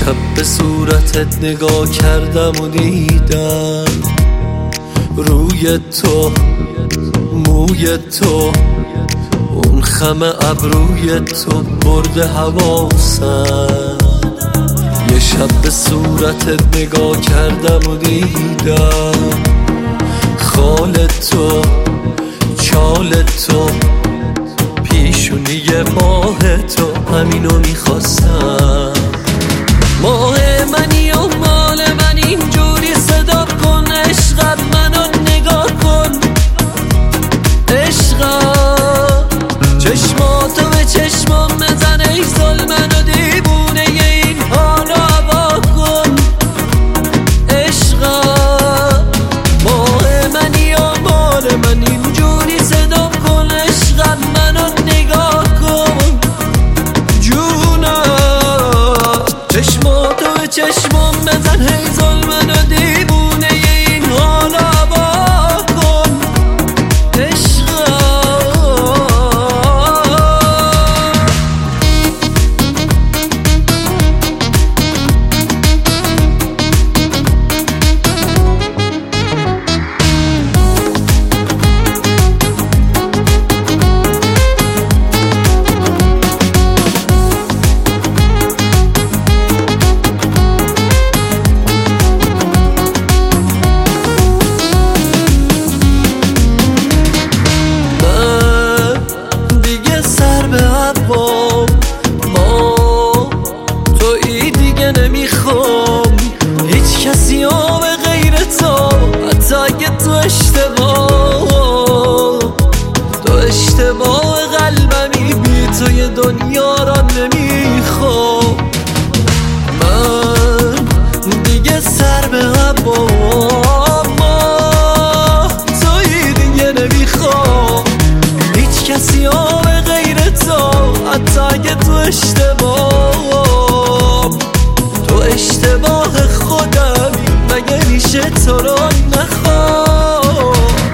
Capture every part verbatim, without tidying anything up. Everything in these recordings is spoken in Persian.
شب به صورتت نگاه کردم و دیدم روی تو، موی تو، اون خم ابروی تو برده حواسم. یه شب به صورتت نگاه کردم و دیدم خال تو، چال تو، پیشونی ماه تو، همینو میخواستم. ماه منی و مال من اینجوری صدا کن، عشقت منو نگاه کن، عشقم چشماتو به چشمام بزن، ای ظلمن و دیوونه این حالو هوا کن، عشقم ماه منی و مال من اینجوری صدا کن، عشقت منو نگاه کن، جونم چشماتو به چشمام بزن، ای ظلمن و دیوونه این حالو هوا کن، عشقم. نمیخوام هیچ کسی ها به غیر تو، حتی اگه تو اشتباه تو اشتباه قلبمی، بی تو یه دنیا را نمیخوام. من دیگه سر به هوام، توی دیگه نمیخوام هیچ کسی ها به غیر تو، حتی اگه تو اشتباه اشتباه خودمی، مگه میشه تو رو نخوام.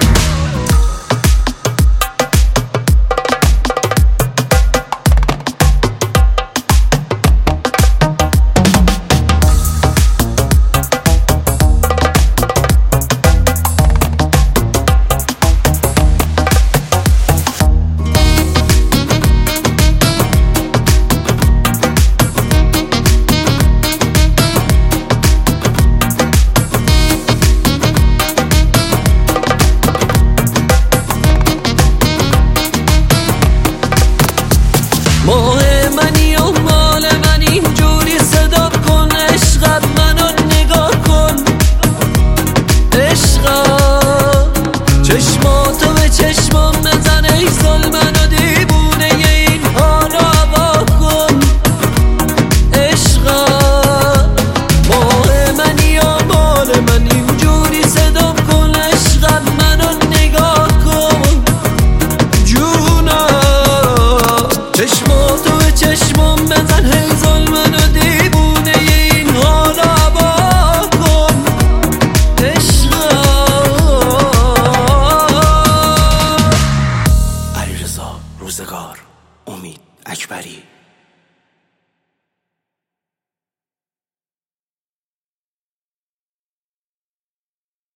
ماه منی و مال من اینجوری صدا کن، عشقت منو نگاه کن، عشقم چشماتو به چشمام بزن، ای ظلمن و دیوونه این حالو هوا کن، عشقم ماه منی و مال من اینجوری صدا کن، عشقت منو نگاه کن، جونم چشماتو به چشمام بزن، هی ظلمن و دیوونه این حالو هوا کن، عشقم. علیرضا روزگار، امید اکبری.